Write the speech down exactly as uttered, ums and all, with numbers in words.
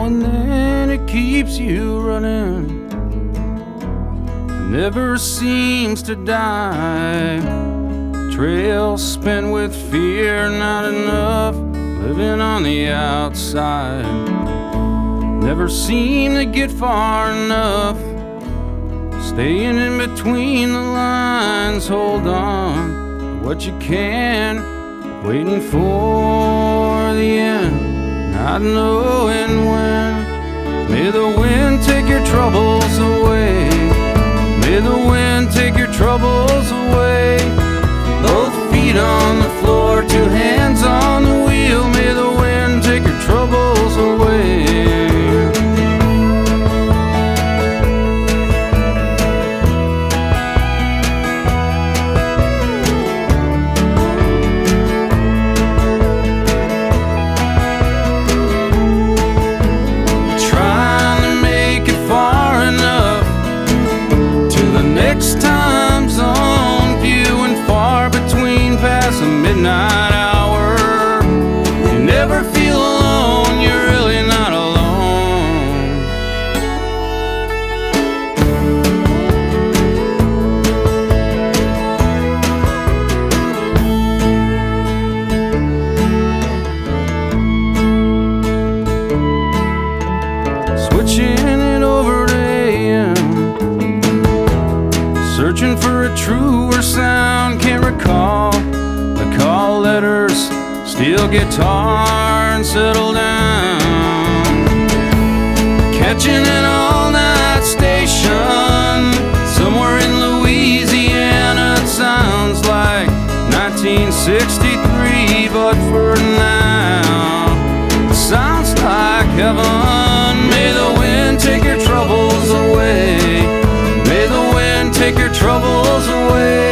and then it keeps you running. Never seems to die. Trail spent with fear, not enough. Living on the outside. Never seem to get far enough. Staying in between the lines. Hold on to what you can. Waiting for the end, not knowing when. May the wind take your troubles away. May the wind take your troubles away. Both feet on the floor, two hands on the wheel. May the wind take your troubles away. Trying to make it far enough to the next time zone, few and far between past the midnight hour. You never feel alone, you're really not alone. Switching it over to A M, searching for a truer sound. Can't recall the call letters, steel guitar and settle down. Catching an all-night station somewhere in Louisiana. It sounds like nineteen sixty-three, but for now it sounds like heaven. May the wind take your troubles away. May the wind take your troubles away.